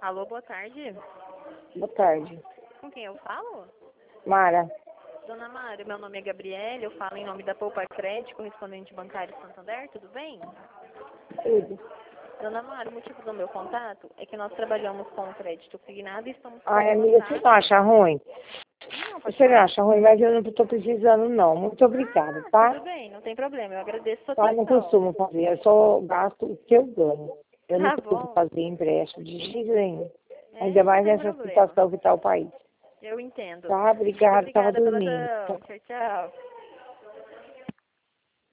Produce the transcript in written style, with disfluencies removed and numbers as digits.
Alô, boa tarde. Boa tarde. Com quem eu falo? Mara. Dona Mara, meu nome é Gabriele, eu falo em nome da Poupa Crédito, correspondente bancário Santander, tudo bem? Tudo. Dona Mara, o motivo do meu contato é que nós trabalhamos com o crédito signado e estamos com Ai, uma amiga, você não acha ruim? Não, pode Você não falar. acha ruim, mas eu não estou precisando, não. Muito obrigada, tá? Tudo bem, não tem problema, eu agradeço a sua Tá, eu não atenção. costumo fazer, eu só gasto o que eu ganho. Eu não Tá costumo bom, fazer empréstimo de jeito nenhum. Ainda não mais tem nessa problema, situação que está o país. eu entendo. Tá, Muito obrigada, estava obrigada pela dormindo. atenção, tchau, tchau.